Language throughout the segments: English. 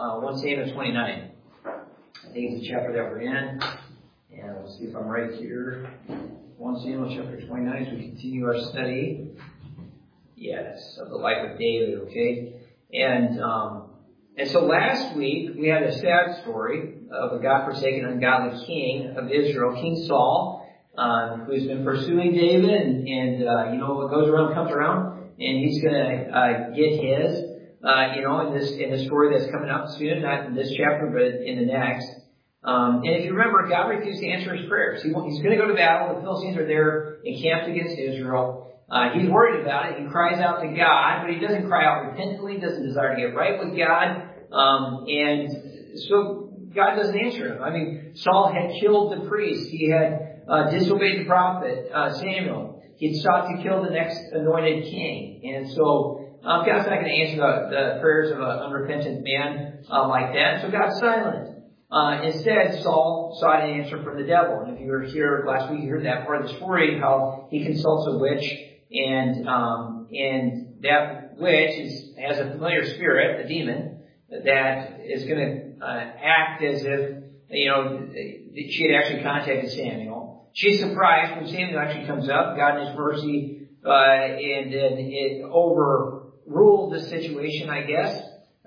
1 Samuel 29. I think it's the chapter that we're in. And we'll see if I'm right here. 1 Samuel chapter 29 as we continue our study. Yes, of the life of David, okay? And so last week we had a sad story of a God-forsaken, ungodly king of Israel, King Saul, who's been pursuing David, and you know what goes around comes around, and he's going to get his, in the story that's coming up soon, not in this chapter, but in the next. And if you remember, God refused to answer his prayers. He's going to go to battle. The Philistines are there encamped against Israel. He's worried about it. He cries out to God, but he doesn't cry out repentantly, doesn't desire to get right with God. And so God doesn't answer him. I mean, Saul had killed the priest. He had disobeyed the prophet, Samuel. He had sought to kill the next anointed king. And so God's not going to answer the prayers of an unrepentant man like that. So God's silent. Instead, Saul sought an answer from the devil. And if you were here last week, you heard that part of the story, how he consults a witch, and that witch has a familiar spirit, a demon, that is going to act as if, she had actually contacted Samuel. She's surprised when Samuel actually comes up, God in his mercy, and then it overruled the situation, I guess,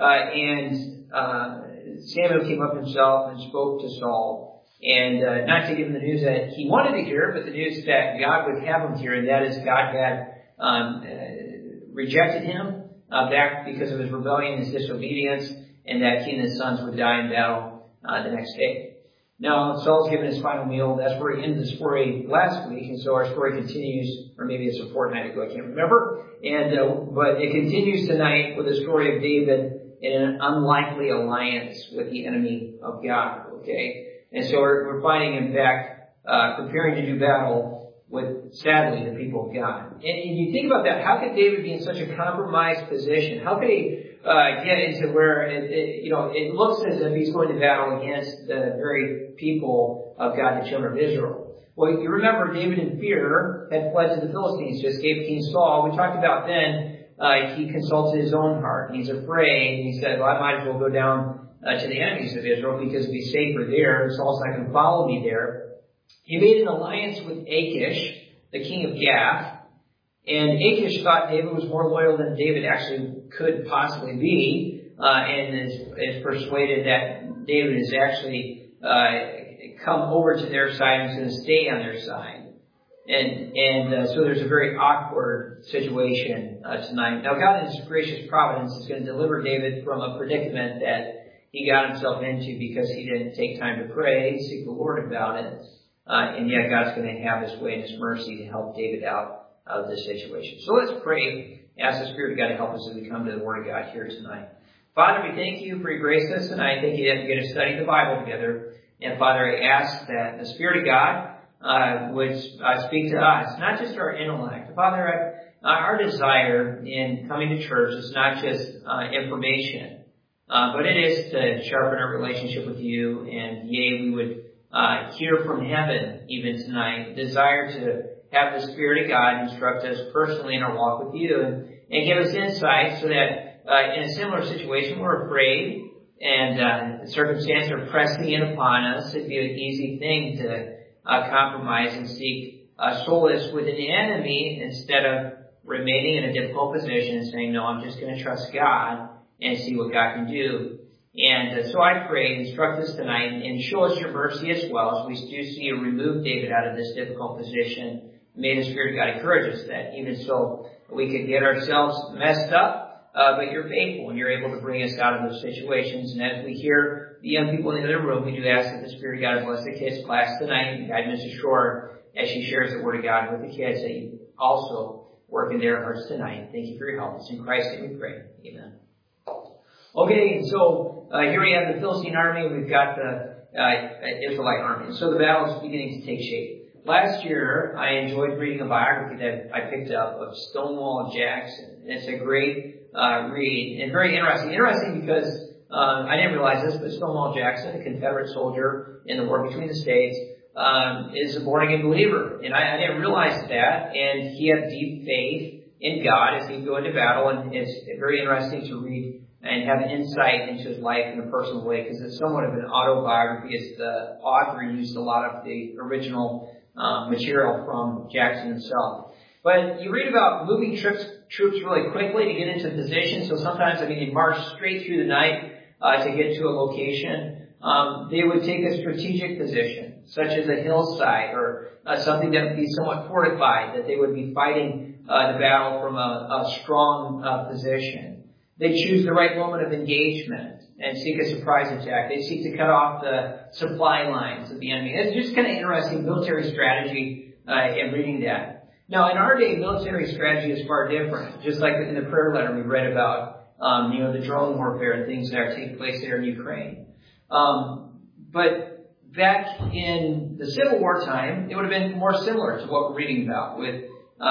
Samuel came up himself and spoke to Saul, and not to give him the news that he wanted to hear, but the news that God would have him hear, and that is God had rejected him back because of his rebellion, his disobedience, and that he and his sons would die in battle the next day. Now, Saul's given his final meal. That's where he ended the story last week, and so our story continues, or maybe it's a fortnight ago, I can't remember, but it continues tonight with the story of David in an unlikely alliance with the enemy of God, okay? And so we're finding, in fact, preparing to do battle with, sadly, the people of God. And you think about that, how could David be in such a compromised position? How could he get into where it looks as if he's going to battle against the very people of God, the children of Israel? Well, you remember David in fear had fled to the Philistines to escape King Saul. We talked about then he consulted his own heart. He's afraid. He said, well, I might as well go down to the enemies of Israel because it'll be safer there. Saul's not going to follow me there. He made an alliance with Achish, the king of Gath. And Achish thought David was more loyal than David actually could possibly be, and is persuaded that David has actually come over to their side and is going to stay on their side. And so there's a very awkward situation tonight. Now, God in His gracious providence is going to deliver David from a predicament that he got himself into because he didn't take time to pray, seek the Lord about it. And yet God's going to have His way and His mercy to help David out of this situation. So let's pray. Ask the Spirit of God to help us as we come to the Word of God here tonight. Father, we thank You for Your grace to us tonight. Thank You that we get to study the Bible together. And Father, I ask that the Spirit of God would speak to us, not just our intellect. Father, our desire in coming to church is not just information, but it is to sharpen our relationship with You. And yea, we would hear from heaven even tonight, desire to have the Spirit of God instruct us personally in our walk with You and give us insight so that in a similar situation we're afraid and circumstances are pressing in upon us. It'd be an easy thing to compromise and seek solace with an enemy instead of remaining in a difficult position and saying, no, I'm just going to trust God and see what God can do. And so I pray, instruct us tonight and show us Your mercy as well as we do see You remove David out of this difficult position. May the Spirit of God encourage us that even so we could get ourselves messed up, but You're faithful and You're able to bring us out of those situations. And as we hear the young people in the other room, we do ask that the Spirit of God bless the kids' class tonight and guide Mrs. Shore as she shares the Word of God with the kids, that You also work in their hearts tonight. Thank You for Your help. It's in Christ's name we pray. Amen. Okay, so here we have the Philistine army. We've got the Israelite army. So the battle is beginning to take shape. Last year, I enjoyed reading a biography that I picked up of Stonewall Jackson. And it's a great read and very interesting. Interesting because I didn't realize this, but Stonewall Jackson, a Confederate soldier in the war between the states, is a born-again believer. And I didn't realize that. And he had deep faith in God as he'd go into battle. And it's very interesting to read and have insight into his life in a personal way, because it's somewhat of an autobiography, as the author used a lot of the original material from Jackson himself. But you read about moving troops really quickly to get into position. So sometimes, they march straight through the night to get to a location. They would take a strategic position, such as a hillside or something that would be somewhat fortified, that they would be fighting the battle from a strong position. They choose the right moment of engagement and seek a surprise attack. They seek to cut off the supply lines of the enemy. It's just kind of interesting military strategy in reading that. Now, in our day, military strategy is far different. Just like in the prayer letter we read about, the drone warfare and things that are taking place there in Ukraine. But back in the Civil War time, it would have been more similar to what we're reading about with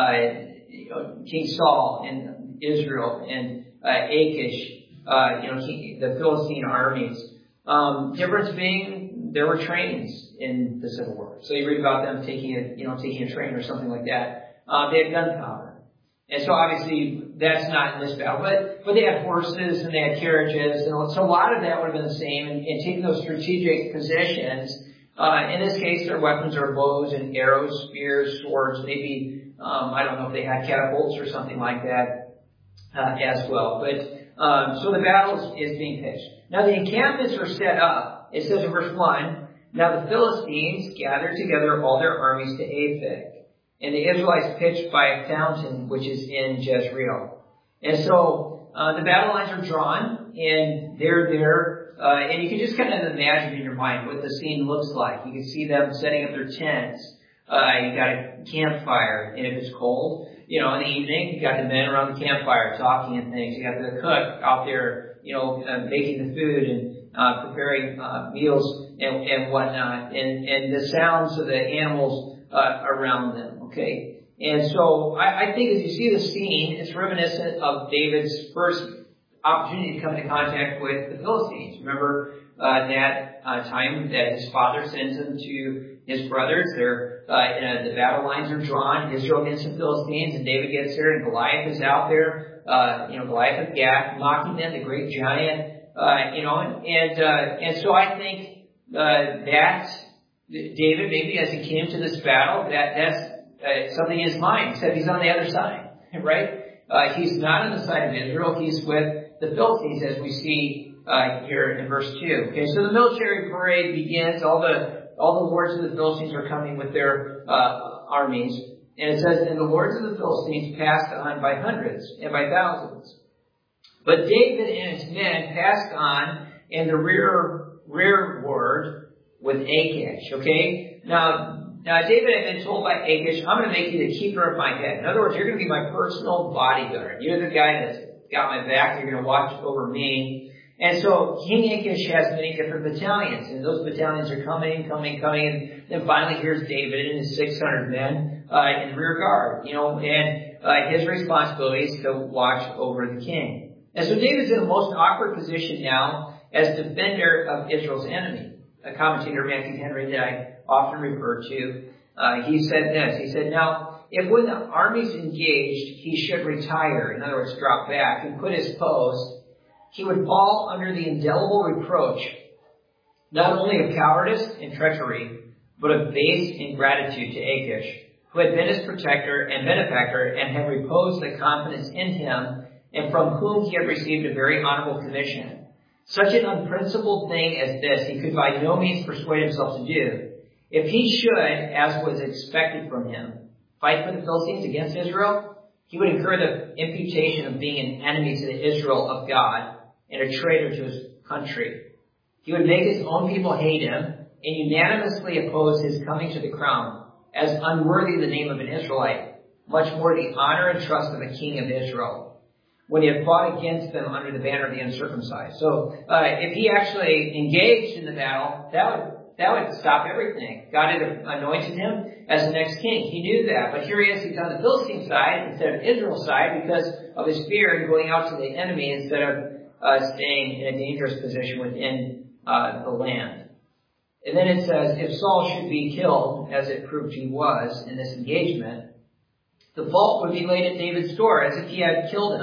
King Saul and Israel and Achish, the Philistine armies. Difference being, there were trains in the Civil War. So you read about them taking a train or something like that. They had gunpowder. And so obviously that's not in this battle, but they had horses and they had carriages. And so a lot of that would have been the same. And taking those strategic positions, in this case, their weapons are bows and arrows, spears, swords, maybe, I don't know if they had catapults or something like that. As well. But so the battle is being pitched. Now the encampments are set up. It says in verse 1, now the Philistines gathered together all their armies to Aphek, and the Israelites pitched by a fountain which is in Jezreel. And so the battle lines are drawn, and they're there, and you can just kind of imagine in your mind what the scene looks like. You can see them setting up their tents. You got a campfire, and if it's cold, in the evening, you got the men around the campfire talking and things. You got the cook out there, making the food and preparing meals and whatnot, and the sounds of the animals around them. Okay, and so I think as you see the scene, it's reminiscent of David's first opportunity to come into contact with the Philistines. Remember that time that his father sends him to his brothers. The battle lines are drawn. Israel against the Philistines, and David gets there, and Goliath is out there. Goliath of Gath, mocking them, the great giant. And so I think that David, maybe as he came to this battle, that's something in his mind. Except he's on the other side, right? He's not on the side of Israel. He's with the Philistines, as we see here in verse 2. Okay, so the military parade begins. All the lords of the Philistines are coming with their armies. And it says, and the lords of the Philistines passed on by hundreds and by thousands. But David and his men passed on in the rearward with Achish. Okay? Now David had been told by Achish, I'm going to make you the keeper of my head. In other words, you're going to be my personal bodyguard. You're the guy that's got my back. You're going to watch over me. And so King Achish has many different battalions, and those battalions are coming, and then finally here's David and his 600 men in the rear guard, and his responsibility is to watch over the king. And so David's in the most awkward position now as defender of Israel's enemy. A commentator, Matthew Henry, that I often refer to, he said this. He said, now, if when the army's engaged, he should retire, in other words, drop back and quit his post, he would fall under the indelible reproach, not only of cowardice and treachery, but of base ingratitude to Achish, who had been his protector and benefactor and had reposed the confidence in him, and from whom he had received a very honorable commission. Such an unprincipled thing as this he could by no means persuade himself to do. If he should, as was expected from him, fight for the Philistines against Israel, he would incur the imputation of being an enemy to the Israel of God, and a traitor to his country. He would make his own people hate him and unanimously oppose his coming to the crown as unworthy the name of an Israelite, much more the honor and trust of a king of Israel, when he had fought against them under the banner of the uncircumcised. So if he actually engaged in the battle, that would stop everything. God had anointed him as the next king. He knew that. But here he is, he's on the Philistine side instead of Israel's side because of his fear and going out to the enemy instead of staying in a dangerous position within the land. And then it says, if Saul should be killed, as it proved he was in this engagement, the fault would be laid at David's door as if he had killed him.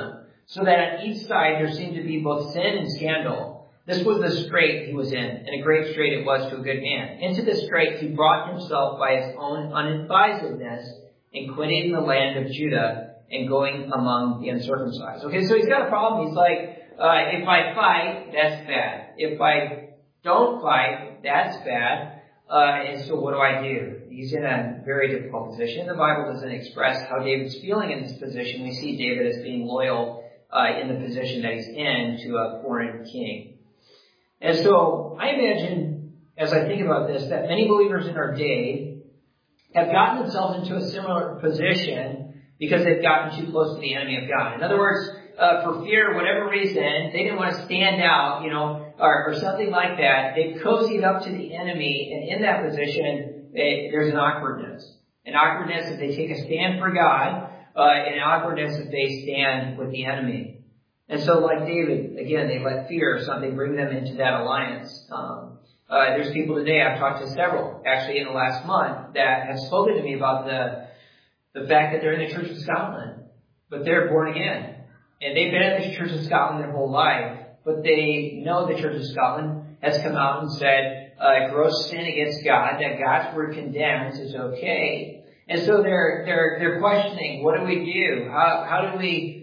so that on each side there seemed to be both sin and scandal. This was the strait he was in, and a great strait it was to a good man. Into this strait he brought himself by his own unadvisedness in quitting the land of Judah and going among the uncircumcised. Okay, so he's got a problem. He's like, if I fight, that's bad. If I don't fight, that's bad. And so what do I do? He's in a very difficult position. The Bible doesn't express how David's feeling in this position. We see David as being loyal in the position that he's in to a foreign king. And so I imagine, as I think about this, that many believers in our day have gotten themselves into a similar position because they've gotten too close to the enemy of God. In other words, for fear, whatever reason, they didn't want to stand out, or something like that. They've cozied up to the enemy, and in that position, there's an awkwardness. An awkwardness if they take a stand for God, and an awkwardness if they stand with the enemy. And so, like David, again, they let fear or something bring them into that alliance. There's people today, I've talked to several, actually in the last month, that have spoken to me about the fact that they're in the Church of Scotland, but they're born again. And they've been in the Church of Scotland their whole life, but they know the Church of Scotland has come out and said, gross sin against God, that God's word condemns is okay. And so they're questioning, what do we do? How do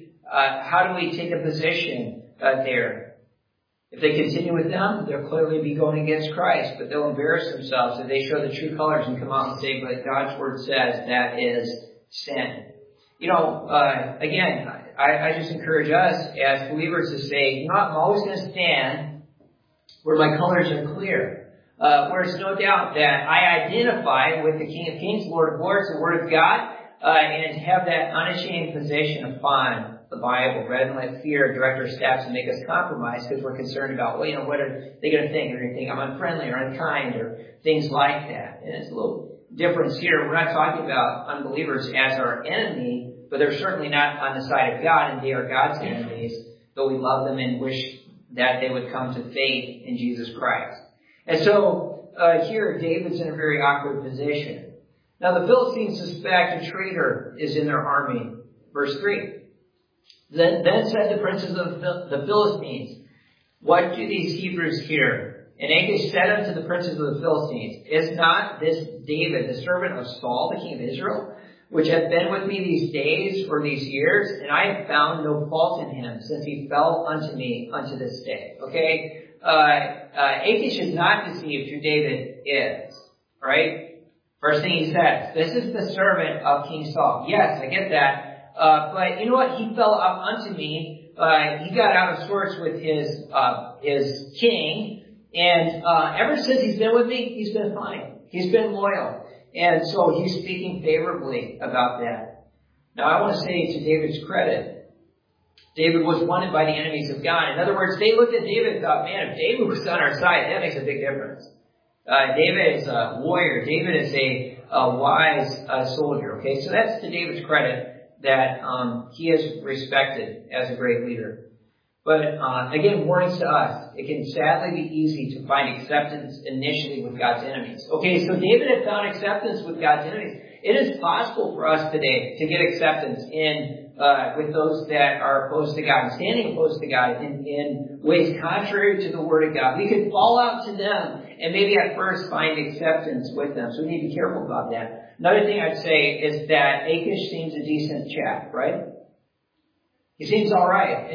we take a position there? If they continue with them, they'll clearly be going against Christ, but they'll embarrass themselves if they show the true colors and come out and say, but God's word says that is sin. Again, I just encourage us as believers to say, I'm always going to stand where my colors are clear. Where it's no doubt that I identify with the King of Kings, Lord of Lords, the Word of God, and have that unashamed position upon the Bible, rather than let fear direct our steps and make us compromise because we're concerned about, what are they going to think? They're going to think I'm unfriendly or unkind or things like that. And it's a little difference here. We're not talking about unbelievers as our enemy, but they're certainly not on the side of God, and they are God's enemies, though we love them and wish that they would come to faith in Jesus Christ. And so here, David's in a very awkward position. Now, the Philistines suspect a traitor is in their army. Verse 3. Then said the princes of the Philistines, what do these Hebrews here? And Achish said unto the princes of the Philistines, is not this David, the servant of Saul, the king of Israel, which hath been with me these days or these years, and I have found no fault in him, since he fell unto me unto this day. Okay? Achish is not deceived who David is. Right? First thing he says, this is the servant of King Saul. Yes, I get that. But you know what? He fell up unto me. He got out of sorts with his king. And ever since he's been with me, he's been fine. He's been loyal. And so he's speaking favorably about that. Now I want to say to David's credit, David was wanted by the enemies of God. In other words, they looked at David and thought, man, if David was on our side, that makes a big difference. David is a warrior. David is a wise soldier. Okay, so that's to David's credit that he is respected as a great leader. But again, warnings to us. It can sadly be easy to find acceptance initially with God's enemies. Okay, so David had found acceptance with God's enemies. It is possible for us today to get acceptance with those that are opposed to God, and standing opposed to God in ways contrary to the Word of God. We could fall out to them and maybe at first find acceptance with them. So we need to be careful about that. Another thing I'd say is that Achish seems a decent chap, right? He seems all right.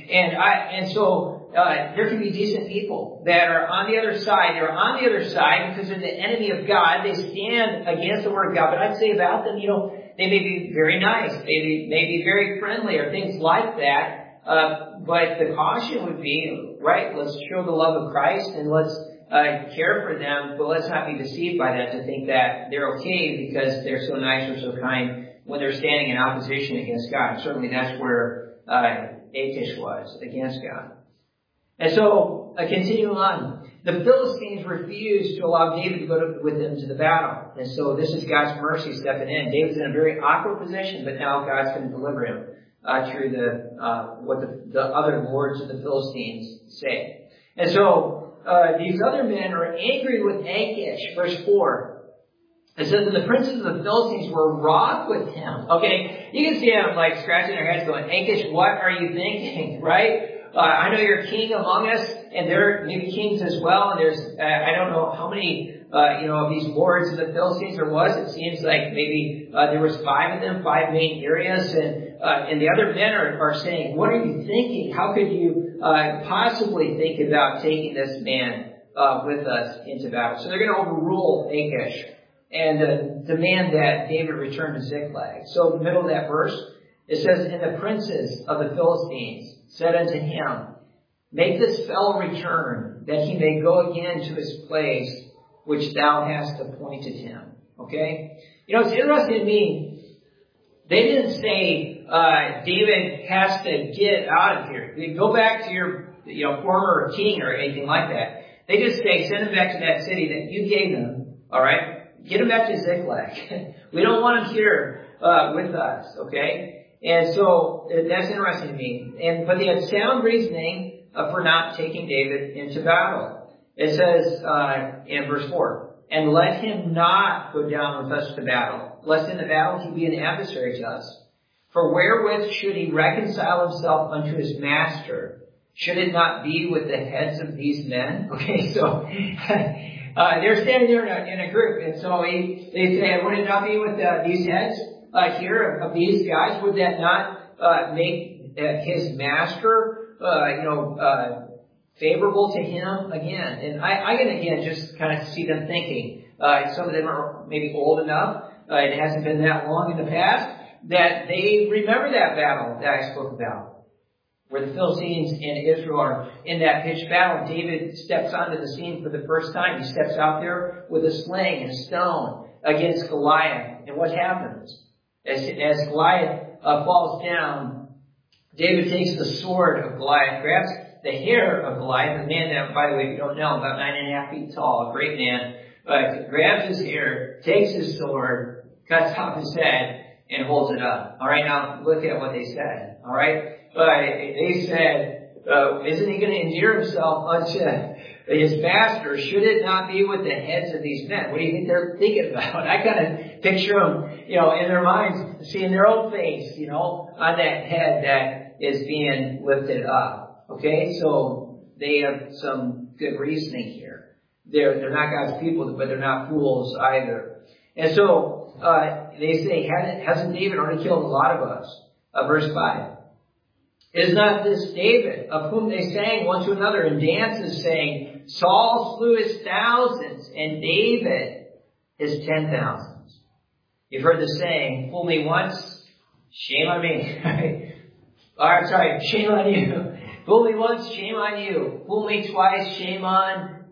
And so there can be decent people that are on the other side. They're on the other side because they're the enemy of God. They stand against the Word of God. But I'd say about them, they may be very nice. They may be very friendly or things like that. But the caution would be, right, let's show the love of Christ and let's care for them, but let's not be deceived by that to think that they're okay because they're so nice or so kind when they're standing in opposition against God. Certainly that's where Achish was, against God. And so, continuing on, the Philistines refused to allow David to go with them to the battle. And so this is God's mercy stepping in. David's in a very awkward position, but now God's going to deliver him through what the other lords of the Philistines say. And so these other men are angry with Achish. Verse 4. It says, and the princes of the Philistines were wroth with him. Okay, you can see them like scratching their heads going, Achish, what are you thinking, right? I know you're king among us, and they're maybe kings as well, and there's, I don't know how many, of these lords of the Philistines there was. It seems like maybe there was 5 of them, 5 main areas, and the other men are saying, what are you thinking? How could you possibly think about taking this man with us into battle? So they're going to overrule Achish and demand that David return to Ziklag. So in the middle of that verse, it says, and the princes of the Philistines said unto him, make this fellow return, that he may go again to his place which thou hast appointed him. Okay? It's interesting to me, they didn't say, David has to get out of here. They go back to your, former king or anything like that. They just say, send him back to that city that you gave him. Alright? Get him back to Ziklag. We don't want him here, with us. Okay? And so, that's interesting to me. But they had sound reasoning for not taking David into battle. It says, in verse 4, and let him not go down with us to battle, lest in the battle he be an adversary to us. For wherewith should he reconcile himself unto his master? Should it not be with the heads of these men? Okay, so they're standing there in a group, and so they say, would it not be with these heads here of these guys? Would that not make his master, favorable to him again? And I can again just kind of see them thinking. Some of them are maybe old enough. It hasn't been that long in the past that they remember that battle that I spoke about, where the Philistines and Israel are in that pitched battle. David steps onto the scene for the first time. He steps out there with a sling and a stone against Goliath. And what happens? As Goliath falls down, David takes the sword of Goliath, grabs the hair of Goliath, a man that, by the way, if you don't know, about 9.5 feet tall, a great man, grabs his hair, takes his sword, cuts off his head, and holds it up. All right, now look at what they said. All right, they said, isn't he going to endear himself unto his master? Should it not be with the heads of these men? What do you think they're thinking about? I kind of picture them, in their minds, seeing their own face, on that head that is being lifted up. Okay, so they have some good reasoning here. They're not God's people, but they're not fools either. And so they say, hasn't David already killed a lot of us? Verse 5. Is not this David, of whom they sang one to another in dances, saying, Saul slew his thousands, and David his 10,000s? You've heard the saying, fool me once, shame on me. Shame on you. Fool me once, shame on you. Fool me twice, shame on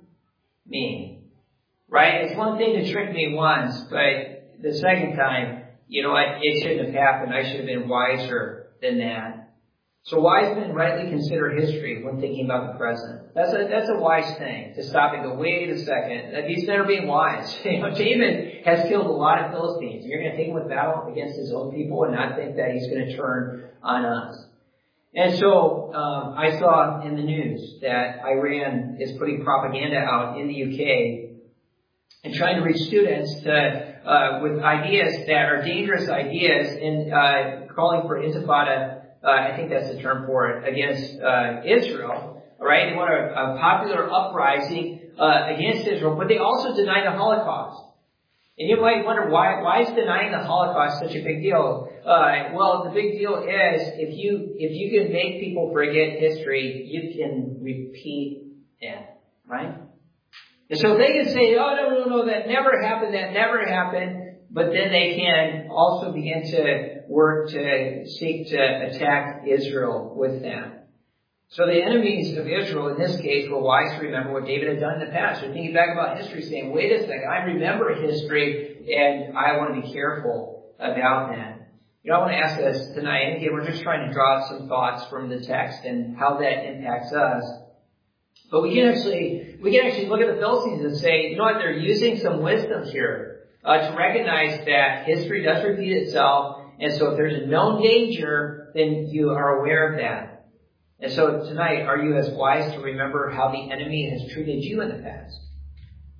me. Right? It's one thing to trick me once, but the second time, it shouldn't have happened. I should have been wiser than that. So wise men rightly consider history when thinking about the present. That's a wise thing, to stop and go, wait a second. These men are being wise. David has killed a lot of Philistines. You're going to take him with battle against his own people and not think that he's going to turn on us. And so I saw in the news that Iran is putting propaganda out in the UK and trying to reach students with ideas that are dangerous ideas and calling for intifada. I think that's the term for it, against Israel. All right, they want a popular uprising against Israel, but they also deny the Holocaust. And you might wonder, why is denying the Holocaust such a big deal? Well, the big deal is, if you can make people forget history, you can repeat it, right? And so they can say, oh, no, that never happened, but then they can also begin to work to seek to attack Israel with that. So the enemies of Israel, in this case, were wise to remember what David had done in the past. They're thinking back about history, saying, wait a second, I remember history, and I want to be careful about that. I want to ask us tonight, and again, we're just trying to draw out some thoughts from the text and how that impacts us. But we can actually look at the Philistines and say, you know what, they're using some wisdom here to recognize that history does repeat itself, and so if there's a known danger, then you are aware of that. And so tonight, are you as wise to remember how the enemy has treated you in the past?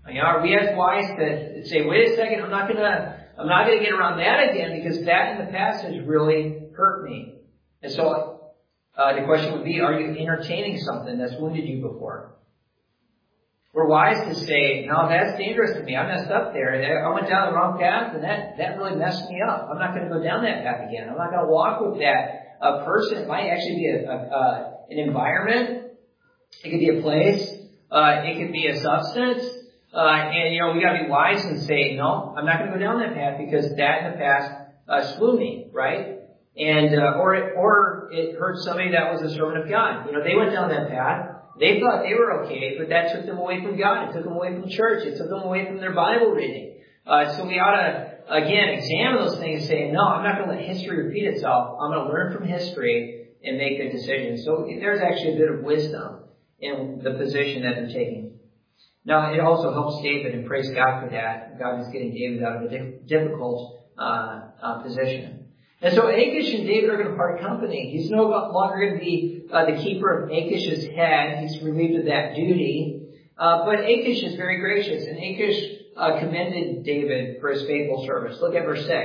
Are we as wise to say, wait a second, I'm not gonna get around that again because that in the past has really hurt me. And so, the question would be, are you entertaining something that's wounded you before? We're wise to say, no, that's dangerous to me. I messed up there. I went down the wrong path and that really messed me up. I'm not going to go down that path again. I'm not going to walk with that person. It might actually be an environment. It could be a place. It could be a substance. And we got to be wise and say, no, I'm not going to go down that path because that in the past slew me, right? And or it hurt somebody that was a servant of God. They went down that path. They thought they were okay, but that took them away from God. It took them away from church. It took them away from their Bible reading. So we ought to, again, examine those things and say, no, I'm not going to let history repeat itself. I'm going to learn from history and make good decisions. So there's actually a bit of wisdom in the position that they're taking. Now, it also helps David, and praise God for that. God is getting David out of a difficult position. And so Achish and David are going to part company. He's no longer going to be the keeper of Achish's head. He's relieved of that duty. But Achish is very gracious. And Achish commended David for his faithful service. Look at verse 6.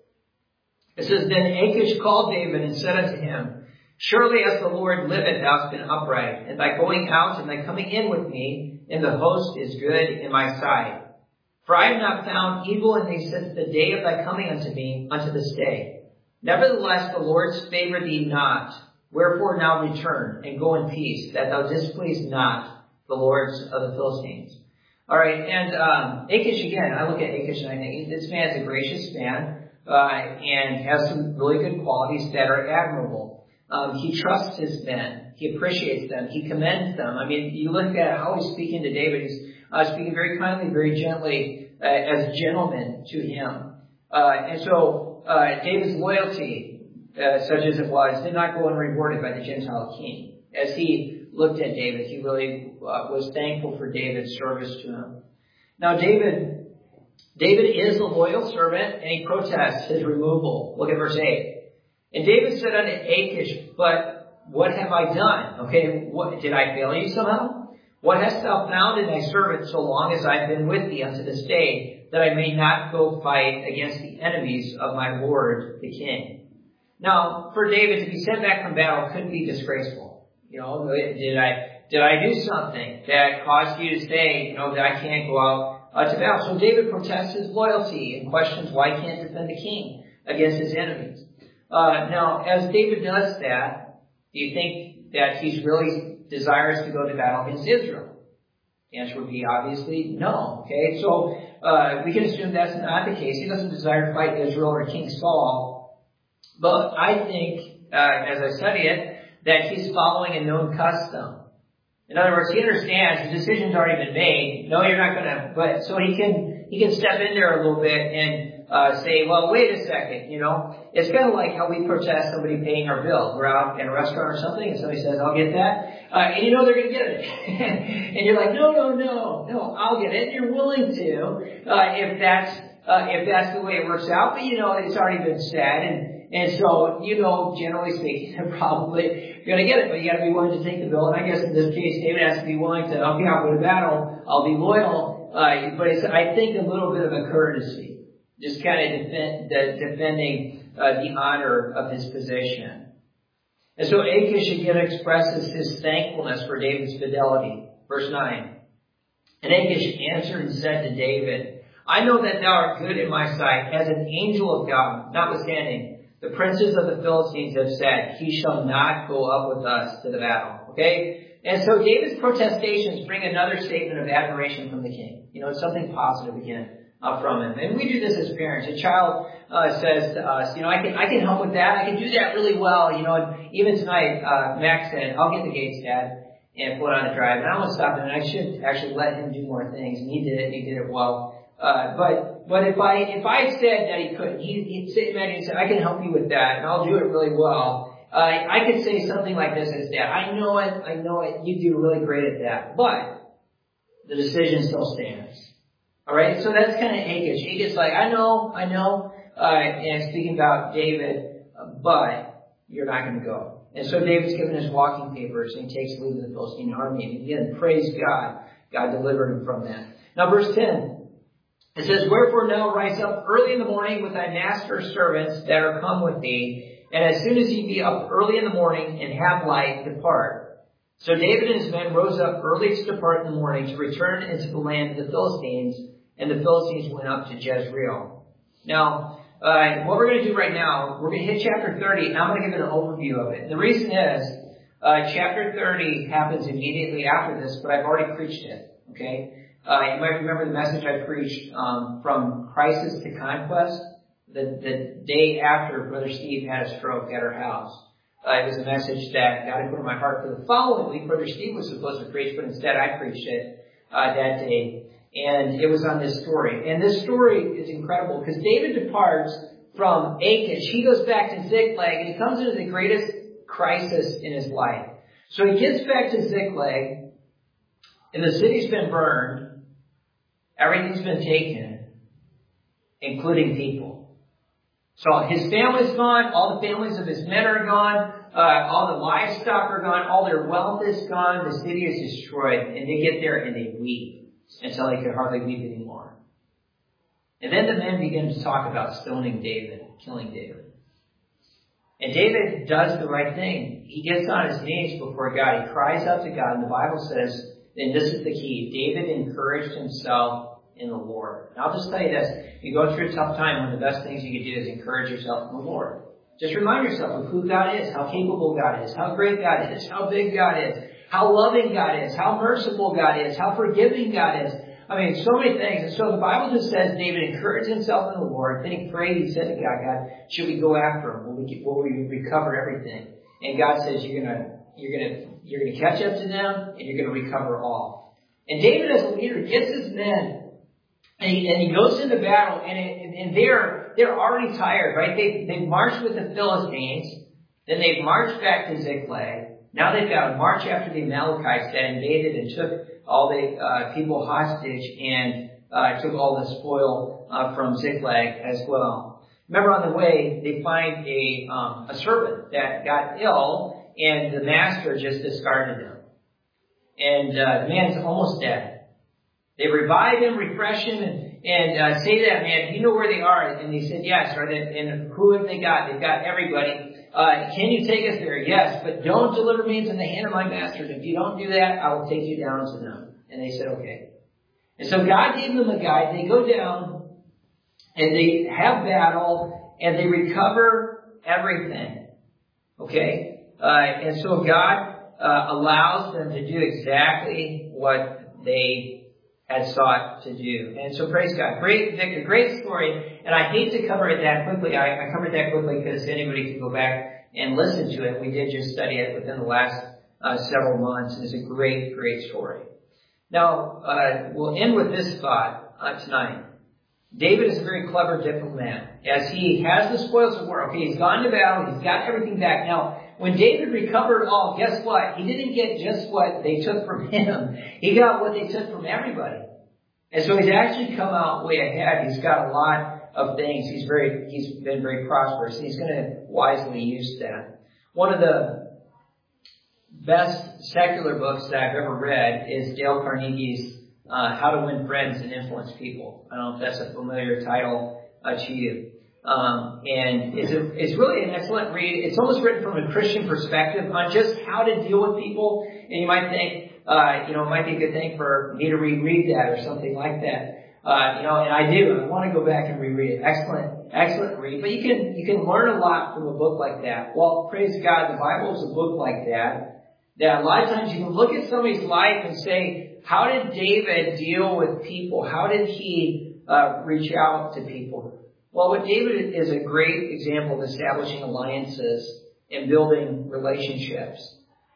It says, Then Achish called David and said unto him, Surely as the Lord liveth, thou hast been upright, and thy going out and thy coming in with me in the host is good in my sight. For I have not found evil in thee since the day of thy coming unto me unto this day. Nevertheless, the Lord's favor thee not. Wherefore now return, and go in peace, that thou displease not the lords of the Philistines. All right, and Achish, again, I look at Achish and I think this man is a gracious man, and has some really good qualities that are admirable. He trusts his men. He appreciates them. He commends them. I mean, you look at how he's speaking to David. He's speaking very kindly, very gently, as gentlemen to him. And so, David's loyalty, such as it was, did not go unrewarded by the Gentile king. As he looked at David, he really was thankful for David's service to him. Now, David is a loyal servant, and he protests his removal. Look at verse 8. And David said unto Achish, But what have I done? Okay, did I fail you somehow? What hast thou found in thy servant so long as I have been with thee unto this day, that I may not go fight against the enemies of my lord the king? Now, for David to be sent back from battle could be disgraceful. Did I do something that caused you to say, that I can't go out to battle? So David protests his loyalty and questions why he can't defend the king against his enemies. Now, as David does that, do you think that he's really desires to go to battle against Israel? The answer would be obviously no. Okay, so we can assume that's not the case. He doesn't desire to fight Israel or King Saul. But I think, as I study it, that he's following a known custom. In other words, he understands the decision's already been made. No, you're not going to. But so he can step in there a little bit and say, well, wait a second, It's kind of like how we protest somebody paying our bill. We're out in a restaurant or something, and somebody says, I'll get that. And they're going to get it. And you're like, no, I'll get it. And you're willing to, if that's the way it works out. But, it's already been said. And so, generally speaking, they're probably going to get it. But you got to be willing to take the bill. And I guess in this case, David has to be willing to, okay, I'll go to battle. I'll be loyal. But it's, I think, a little bit of a courtesy. Just kind of defending the honor of his position. And so Achish again expresses his thankfulness for David's fidelity. Verse 9. And Achish answered and said to David, I know that thou art good in my sight, as an angel of God. Notwithstanding, the princes of the Philistines have said, He shall not go up with us to the battle. Okay? And so David's protestations bring another statement of admiration from the king. It's something positive again. From him. And we do this as parents. A child says to us, I can help with that. I can do that really well. And even tonight, Max said, I'll get the gates, Dad, and pull it on the drive. And I won't stop him. And I should actually let him do more things. And he did it. And he did it well. But if I said that he couldn't, he'd say, I can help you with that, and I'll do it really well. I could say something like this as Dad. I know it. You do really great at that. But the decision still stands. All right, so that's kind of Achish. Achish's like, I know, and speaking about David, but you're not going to go. And so David's given his walking papers, and he takes leave of the Philistine army. And again, praise God God delivered him from that. Now verse 10. It says, "Wherefore now rise up early in the morning with thy master's servants that are come with thee, and as soon as ye be up early in the morning and have light, depart." So David and his men rose up early to depart in the morning to return into the land of the Philistines, and the Philistines went up to Jezreel. Now, what we're going to do right now, we're going to hit chapter 30, and I'm going to give it an overview of it. And the reason is, chapter 30 happens immediately after this, but I've already preached it, okay? You might remember the message I preached from crisis to conquest, the day after Brother Steve had a stroke at our house. It was a message that God had put in my heart for the following week. Brother Steve was supposed to preach, but instead I preached it that day. And it was on this story. And this story is incredible because David departs from Achish. He goes back to Ziklag, and he comes into the greatest crisis in his life. So he gets back to Ziklag, and the city's been burned. Everything's been taken, including people. So his family's gone. All the families of his men are gone. All the livestock are gone. All their wealth is gone. The city is destroyed. And they get there and they weep until they could hardly weep anymore. And then the men begin to talk about stoning David, killing David. And David does the right thing. He gets on his knees before God. He cries out to God. And the Bible says, and this is the key, David encouraged himself in the Lord. And I'll just tell you this. If you go through a tough time, one of the best things you can do is encourage yourself in the Lord. Just remind yourself of who God is, how capable God is, how great God is, how big God is, how loving God is, how merciful God is, how forgiving God is. I mean, so many things. And so the Bible just says David encouraged himself in the Lord. Then he prayed. He said to God, God, should we go after him? Will we recover everything? And God says, you're gonna catch up to them, and you're gonna recover all. And David, as a leader, gets his men, and he goes into battle, and they're already tired, right? They've marched with the Philistines, then they've marched back to Ziklag. Now they've got to march after the Amalekites that invaded and took all the people hostage and took all the spoil from Ziklag as well. Remember, on the way, they find a servant that got ill, and the master just discarded him. And the man's almost dead. They revive him, refresh him, and say to that man, do you know where they are? And he said, yes. Right? And who have they got? They've got everybody. Can you take us there? Yes, but don't deliver me into the hand of my masters. If you don't do that, I will take you down to them. And they said, okay. And so God gave them a guide. They go down, and they have battle, and they recover everything. Okay? And so God allows them to do exactly what they had sought to do. And so praise God. Great victory, great story. And I hate to cover it that quickly. I covered it that quickly because anybody can go back and listen to it. We did just study it within the last several months. It's a great, great story. Now, we'll end with this thought tonight. David is a very clever diplomat. As he has the spoils of war, okay, he's gone to battle, he's got everything back. Now, when David recovered all, guess what? He didn't get just what they took from him. He got what they took from everybody. And so he's actually come out way ahead. He's got a lot of things. He's been very prosperous. And he's going to wisely use that. One of the best secular books that I've ever read is Dale Carnegie's How to Win Friends and Influence People. I don't know if that's a familiar title to you. And it's really an excellent read. It's almost written from a Christian perspective on just how to deal with people. And you might think, it might be a good thing for me to reread that or something like that. And I do. I want to go back and reread it. Excellent read. But you can learn a lot from a book like that. Well, praise God, the Bible is a book like that a lot of times you can look at somebody's life and say, how did David deal with people? How did he reach out to people? Well, what David is a great example of establishing alliances and building relationships.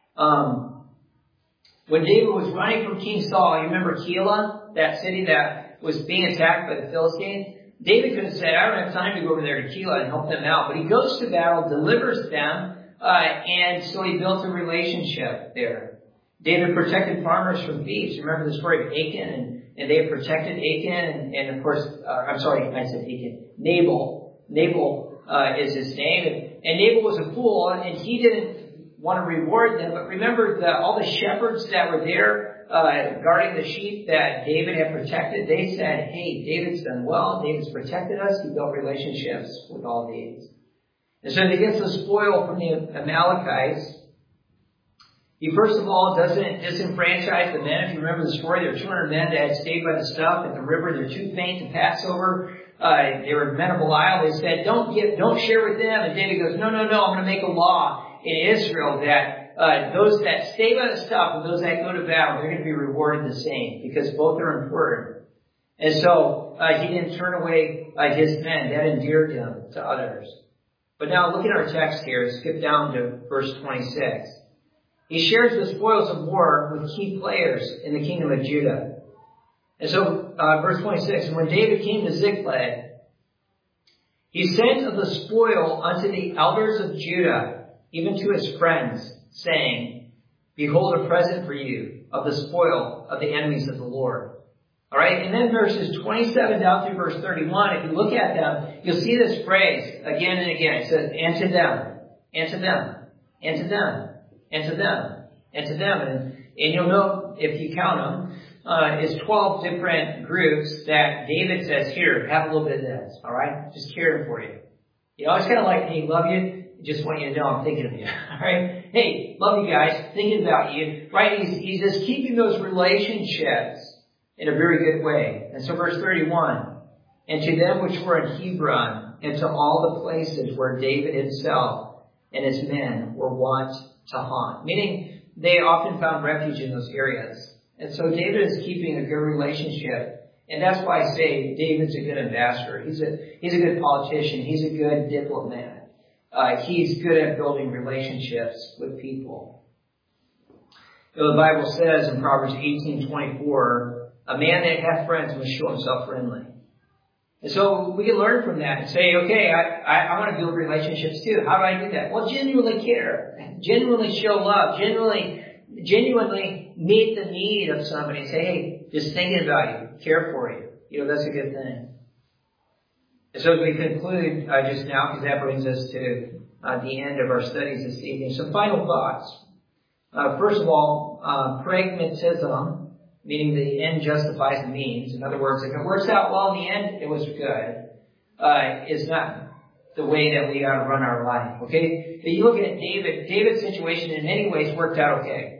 When David was running from King Saul, you remember Keilah, that city that was being attacked by the Philistines? David could have said, I don't have time to go over there to Keilah and help them out. But he goes to battle, delivers them, and so he built a relationship there. David protected farmers from thieves. Remember the story of Achan, and they protected Achan, and of course, I said Achan. Nabal is his name, and Nabal was a fool, and he didn't want to reward them. But remember, all the shepherds that were there guarding the sheep that David had protected, they said, hey, David's done well. David's protected us. He built relationships with all these. And so he gets the spoil from the Amalekites. He first of all doesn't disenfranchise the men. If you remember the story, there were 200 men that had stayed by the stuff at the river. They're too faint to pass over. They were men of Belial. They said, don't share with them. And David goes, no, I'm going to make a law in Israel that those that stay by the stuff and those that go to battle, they're going to be rewarded the same because both are important. And so he didn't turn away his men. That endeared him to others. But now look at our text here. Skip down to verse 26. He shares the spoils of war with key players in the kingdom of Judah. And so, verse 26, and when David came to Ziklag, he sent of the spoil unto the elders of Judah, even to his friends, saying, behold a present for you of the spoil of the enemies of the Lord. All right, and then verses 27 down through verse 31, if you look at them, you'll see this phrase again and again. It says, and to them, and to them, and to them, and to them, and to them. And you'll know, if you count them, it's 12 different groups that David says, here, have a little bit of this, all right? Just caring for you. You know, it's kind of like, hey, love you. Just want you to know I'm thinking of you, all right? Hey, love you guys, thinking about you, right? He's just keeping those relationships in a very good way. And so verse 31, and to them which were in Hebron, and to all the places where David himself and his men were wont to haunt. Meaning, they often found refuge in those areas. And so David is keeping a good relationship. And that's why I say David's a good ambassador. He's a good politician. He's a good diplomat. He's good at building relationships with people. You know, the Bible says in Proverbs 18:24, a man that hath friends must show himself friendly. And so we can learn from that and say, okay, I want to build relationships too. How do I do that? Well, genuinely care. Genuinely show love. Genuinely meet the need of somebody and say, hey, just thinking about you, care for you. You know, that's a good thing. And so as we conclude just now, because that brings us to the end of our studies this evening, some final thoughts. First of all, pragmatism, meaning the end justifies the means. In other words, if it works out well in the end, it was good. Is not the way that we got to run our life. Okay? But you look at David's situation in many ways worked out okay.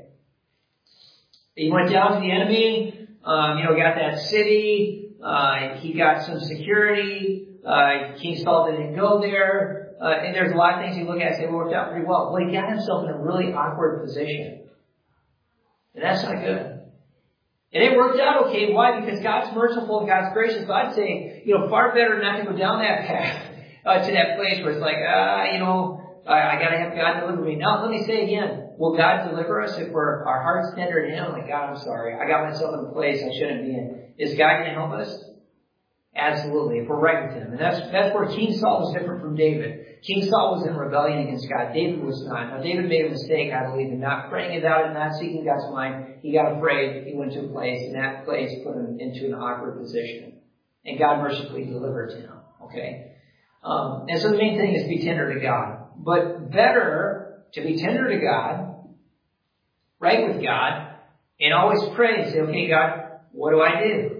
He went down to the enemy, got that city, he got some security, King Saul didn't go there, and there's a lot of things you look at and say, well, it worked out pretty well. Well, he got himself in a really awkward position. And that's not good. And it worked out okay. Why? Because God's merciful and God's gracious. But I'd say, far better not to go down that path, to that place where it's like, I gotta have God deliver me. Now, let me say again, will God deliver us if our heart's tender to Him? Like, God, I'm sorry. I got myself in a place I shouldn't be in. Is God going to help us? Absolutely, if we're right with Him. And that's where King Saul was different from David. King Saul was in rebellion against God. David was not. Now, David made a mistake, I believe, in not praying about it, not seeking God's mind. He got afraid. He went to a place, and that place put him into an awkward position. And God mercifully delivered him. Okay? And so the main thing is be tender to God. But better to be tender to God, right with God, and always pray and say, okay, God, what do I do?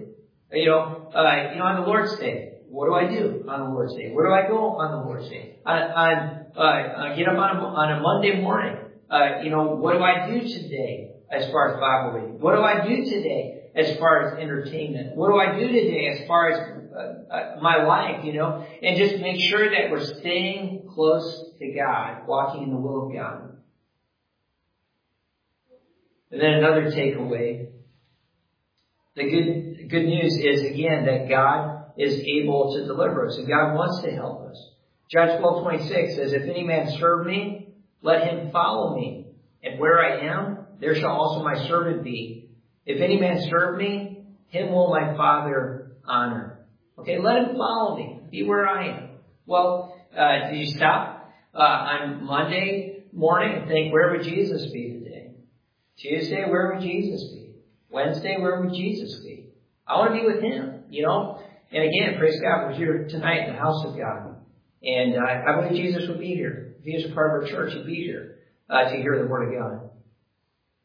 On the Lord's Day, what do I do on the Lord's Day? Where do I go on the Lord's Day? Get up on a Monday morning. What do I do today as far as Bible reading? What do I do today as far as entertainment? What do I do today as far as my life, And just make sure that we're staying close to God, walking in the will of God. And then another takeaway. The good news is, again, that God is able to deliver us, and God wants to help us. John 12:26 says, if any man serve me, let him follow me. And where I am, there shall also my servant be. If any man serve me, him will my Father honor. Okay, let him follow me. Be where I am. Well, do you stop on Monday morning and think, where would Jesus be today? Tuesday, where would Jesus be? Wednesday, where would Jesus be? I want to be with Him, And again, praise God, we're here tonight in the house of God. And I believe Jesus would be here. If He was a part of our church, He'd be here to hear the Word of God.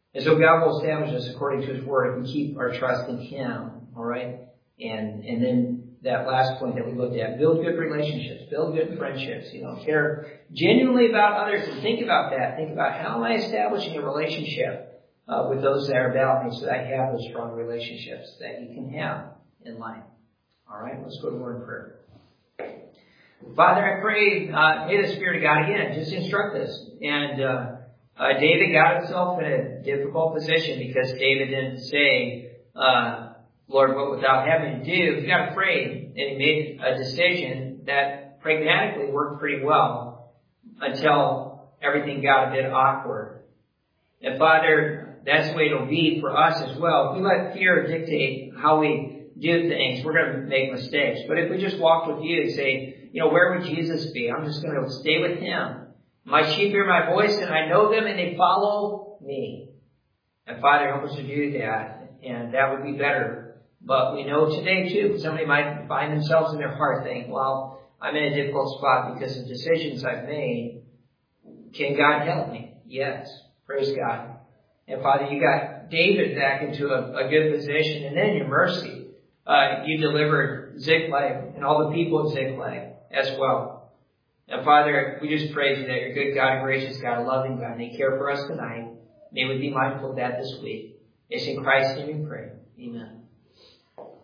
And so God will establish us according to His Word and keep our trust in Him. All right? And then that last point that we looked at, build good relationships, build good friendships, care genuinely about others, and think about that. Think about, how am I establishing a relationship with those that are about me so that I have those strong relationships that you can have in life. All right, let's go to Lord in prayer. Father, I pray, may the Spirit of God again just instruct us. And David got himself in a difficult position because David didn't say, Lord, what would thou have me to do? He got afraid, and he made a decision that pragmatically worked pretty well until everything got a bit awkward. And Father, that's the way it'll be for us as well. If we let fear dictate how we do things, we're going to make mistakes. But if we just walk with you and say, where would Jesus be? I'm just going to stay with Him. My sheep hear my voice, and I know them, and they follow me. And Father, help us to do that, and that would be better. But we know today, too, somebody might find themselves in their heart thinking, well, I'm in a difficult spot because of decisions I've made. Can God help me? Yes. Praise God. And Father, you got David back into a good position, and then in your mercy, you delivered Ziklag and all the people of Ziklag as well. And Father, we just praise you that you're good God, gracious God, loving God, and you care for us tonight. May we be mindful of that this week. It's in Christ's name we pray. Amen.